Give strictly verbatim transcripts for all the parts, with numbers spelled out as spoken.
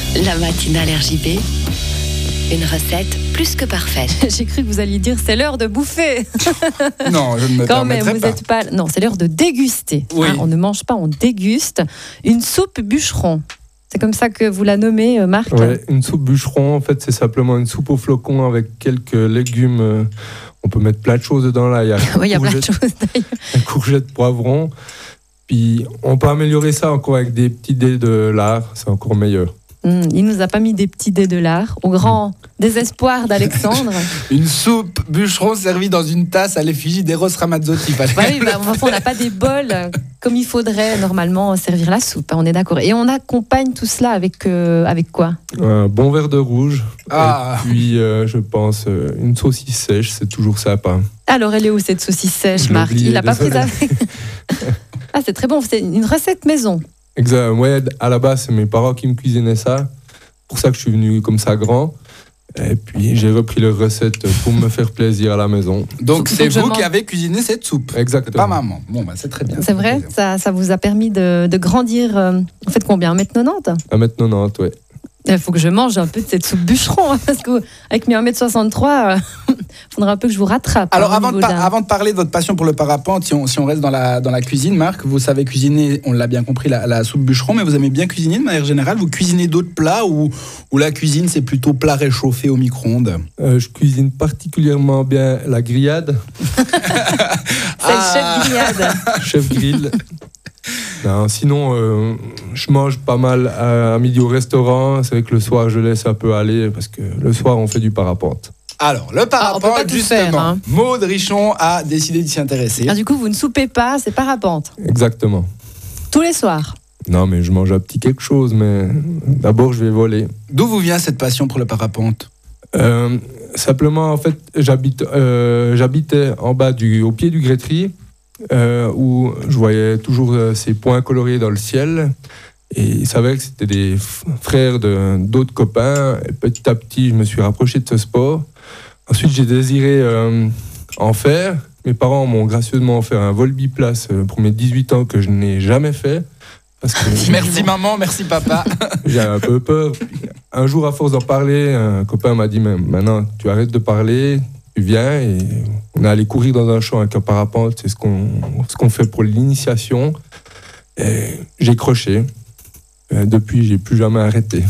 La matinale R J B, une recette plus que parfaite. J'ai cru que vous alliez dire c'est l'heure de bouffer. Non, je ne me Quand même, permettrai vous pas. êtes pas. Non, c'est l'heure de déguster. Oui. Hein, on ne mange pas, on déguste une soupe bûcheron. C'est comme ça que vous la nommez, euh, Marc. Ouais, une soupe bûcheron, en fait, c'est simplement une soupe aux flocons avec quelques légumes. euh, On peut mettre plein de choses dedans. Là, il y a, Oui, il y a plein de courgettes, choses d'ailleurs. courgettes, poivrons. Puis, on peut améliorer ça encore avec des petits dés de lard. C'est encore meilleur. Hum, il nous a pas mis des petits dés de lard, au grand désespoir d'Alexandre. Une soupe bûcheron servie dans une tasse à l'effigie d'Eros Ramazzotti. Bah oui, bah, enfin, on n'a pas des bols euh, comme il faudrait normalement servir la soupe, hein, on est d'accord. Et on accompagne tout cela avec, euh, avec quoi? Un bon verre de rouge. Ah. Et puis, euh, je pense, euh, une saucisse sèche, c'est toujours sympa. Alors, elle est où cette saucisse sèche, Je l'ai Marc? oublié, Il l'a pas prise désolé. avec. Ah, c'est très bon, c'est une recette maison. Exact. Ouais, à la base, c'est mes parents qui me cuisinaient ça. Pour ça que je suis venu comme ça grand. Et puis, j'ai repris leur recette pour me faire plaisir à la maison. Donc, Faut- c'est faut que je vous mange. qui avez cuisiné cette soupe. C'est Exactement. pas maman. Bon, bah, c'est très bien. C'est vrai, ça, ça vous a permis de, de grandir. euh, Vous faites combien, un mètre quatre-vingt-dix? À mettre quatre-vingt-dix, ouais. Il faut que je mange un peu de cette soupe bûcheron, hein, parce qu'avec mes un mètre soixante-trois, il faudra un peu que je vous rattrape. Alors, hein, au avant de, niveau par- d'un- avant de parler de votre passion pour le parapente, si on, si on reste dans la, dans la cuisine, Marc, vous savez cuisiner, on l'a bien compris, la, la soupe bûcheron, mais vous aimez bien cuisiner de manière générale. Vous cuisinez d'autres plats ou, ou la cuisine, c'est plutôt plat réchauffé au micro-ondes? Euh, je cuisine particulièrement bien la grillade, C'est Ah. le chef grillade. chef grill. Non, sinon, euh, je mange pas mal à, à midi au restaurant. C'est vrai que le soir, je laisse un peu aller parce que le soir, on fait du parapente. Alors, le Ah, on peut parapente, pas tout justement, faire, hein. Maud Richon a décidé de s'y intéresser. Ah, du coup, vous ne soupez pas, c'est parapente. Exactement. Tous les soirs. Non, mais je mange un petit quelque chose, mais d'abord, je vais voler. D'où vous vient cette passion pour le parapente? Euh, simplement, en fait, j'habite, euh, j'habitais en bas, du, au pied du Grétry, euh, où je voyais toujours euh, ces points colorés dans le ciel. Et il s'avère que c'était des f- frères de, d'autres copains. Et petit à petit, je me suis rapproché de ce sport. Ensuite, j'ai désiré euh, en faire. Mes parents m'ont gracieusement offert un vol biplace euh, pour mes dix-huit ans que je n'ai jamais fait. Parce que Merci maman, merci papa. j'avais un peu peur. Un jour, à force d'en parler, un copain m'a dit mais maintenant, tu arrêtes de parler, tu viens. Et on est allé courir dans un champ avec un parapente. C'est ce qu'on, ce qu'on fait pour l'initiation. Et j'ai croché. Et depuis, j'ai plus jamais arrêté.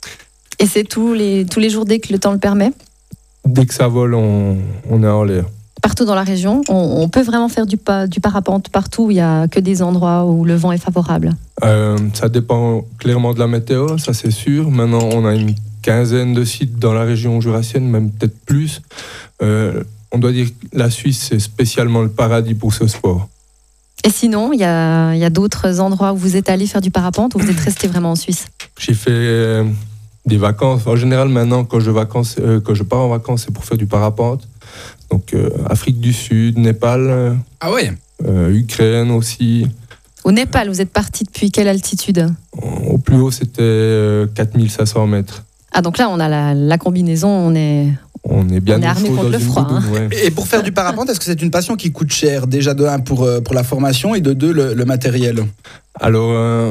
Et c'est tous les, tous les jours dès que le temps le permet. Dès que ça vole, on, on est en l'air. Partout dans la région, on, on peut vraiment faire du, pa- du parapente partout où il n'y a que des endroits où le vent est favorable. Euh, ça dépend clairement de la météo, ça c'est sûr. Maintenant, on a une quinzaine de sites dans la région jurassienne, même peut-être plus. Euh, on doit dire que la Suisse, c'est spécialement le paradis pour ce sport. Et sinon, il y a, il y a d'autres endroits où vous êtes allé faire du parapente ou vous êtes resté vraiment en Suisse? J'ai fait euh, des vacances. En général, maintenant, quand je, vacances, euh, quand je pars en vacances, c'est pour faire du parapente. Donc, euh, Afrique du Sud, Népal, euh, Ah ouais. euh, Ukraine aussi. Au Népal, vous êtes parti depuis quelle altitude? Au plus haut, c'était euh, quatre mille cinq cents mètres. Ah, donc là, on a la, la combinaison, on est... On est bien On est au armé chaud contre dans le une froid, doudoune, ouais. Et pour faire du parapente, est-ce que c'est une passion qui coûte cher? Déjà de un pour, euh, pour la formation et de deux le, le matériel. Alors, euh,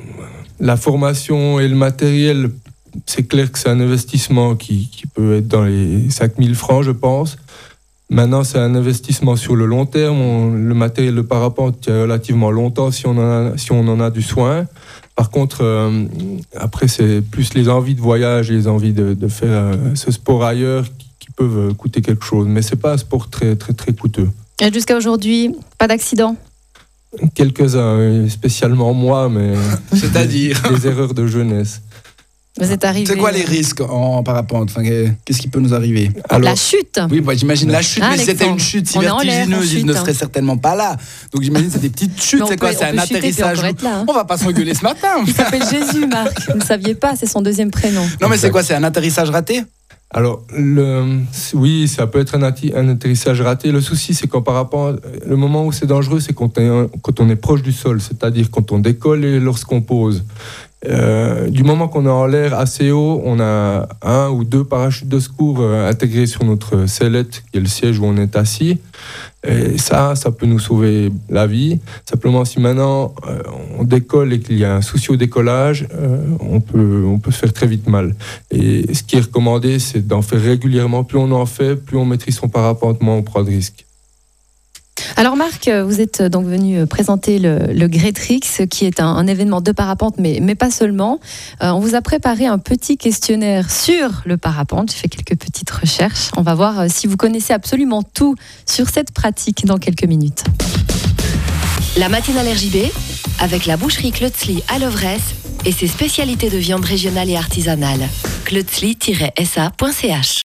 la formation et le matériel, c'est clair que c'est un investissement qui, qui peut être dans les cinq mille francs, je pense. Maintenant, c'est un investissement sur le long terme. On- le matériel de parapente tient relativement longtemps si on en a, si on en a du soin. Par contre, euh, après, c'est plus les envies de voyage et les envies de, de faire euh, ce sport ailleurs qui, qui peuvent euh, coûter quelque chose. Mais c'est pas un sport très, très, très coûteux. Et jusqu'à aujourd'hui, pas d'accident? Quelques-uns, euh, spécialement moi, mais C'est-à-dire des erreurs de jeunesse. Vous êtes arrivé... C'est quoi les risques en parapente? Enfin, qu'est-ce qui peut nous arriver? Alors, La chute. Oui, bah, j'imagine la chute, Ah, mais si c'était Alexandre, une chute si on est en l'air, vertigineuse, on il chute, ne hein. serait certainement pas là. Donc j'imagine que c'est des petites chutes. Mais on C'est quoi? peut- C'est on un peut chuter, puis atterrissage. encore être là, hein. On va pas s'engueuler ce matin. Il s'appelle Jésus, Marc. Vous ne saviez pas, c'est son deuxième prénom. Non, mais c'est quoi? C'est un atterrissage raté? Alors, le, oui, ça peut être un, atti- un atterrissage raté. Le souci, c'est qu'en parapente, le moment où c'est dangereux, c'est quand, on est- quand on est proche du sol, c'est-à-dire quand on décolle et lorsqu'on pose. Euh, du moment qu'on est en l'air assez haut, on a un ou deux parachutes de secours euh, intégrés sur notre sellette, qui est le siège où on est assis. Et ça, ça peut nous sauver la vie. Simplement, si maintenant euh, on décolle et qu'il y a un souci au décollage, euh, on peut, on peut se faire très vite mal. Et ce qui est recommandé, c'est d'en faire régulièrement. Plus on en fait, plus on maîtrise son parapente, moins on prend de risques. Alors Marc, vous êtes donc venu présenter le, le Greatrix, qui est un, un événement de parapente, mais, mais pas seulement. Euh, on vous a préparé un petit questionnaire sur le parapente. J'ai fait quelques petites recherches. On va voir si vous connaissez absolument tout sur cette pratique dans quelques minutes. La matinale R J B, avec la boucherie Klötzli à Levresse et ses spécialités de viande régionale et artisanale. klötzli tiret s a point c h